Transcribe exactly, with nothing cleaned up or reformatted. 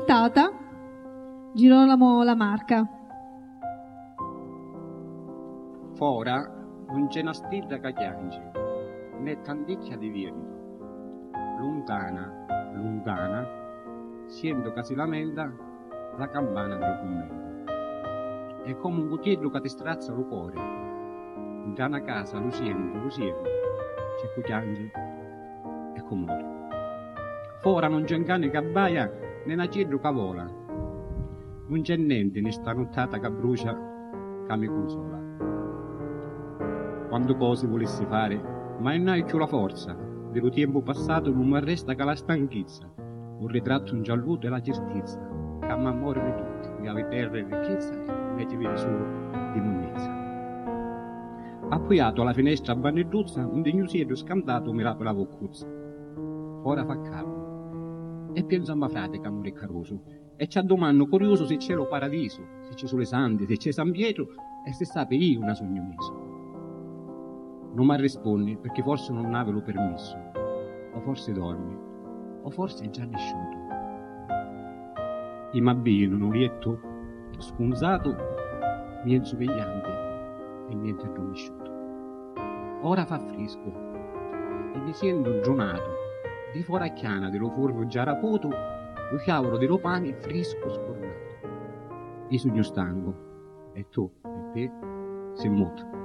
aspettata, Girolamo Lamarca. Fora non c'è una stilla che chiangi, né tanticchia di vento. Lontana, lontana, sento che si lamenta la campana del convento. È come un cucchiaio che ti strazza il cuore. Da una casa lo sento, lo sento, c'è chi piange e chi muore. Fora non c'è un cane che abbaia, né una cedro che vola. Non c'è niente in sta nottata che brucia, che mi consola. Quando cose volessi fare, ma non hai più la forza. Dello tempo passato non mi resta che la stanchezza. Un ritratto in gialluto e la certezza che mi ammorbano tutti, che avete terra e ricchezza, invece vedi solo di monnezza. Appoggiato alla finestra a Banneduzza, un degnosiedo scantato mi rapre la boccuzza. Ora fa caldo. E penso a mia frate che amore caroso. E ci domando curioso se c'è lo paradiso, se c'è sulle sante, se c'è San Pietro e se sape io una sogno meso. Non mi rispondi perché forse non avevo permesso, o forse dormi, o forse è già nasciuto. I mabbino in un letto sconzato, mezzo vegliante e niente addormesciuto. Ora fa fresco e mi sento gionato di foracchiana dello forno già rapoto, lo sciavolo dello pane fresco scornato. Io sogno stanco e tu e te sei muto.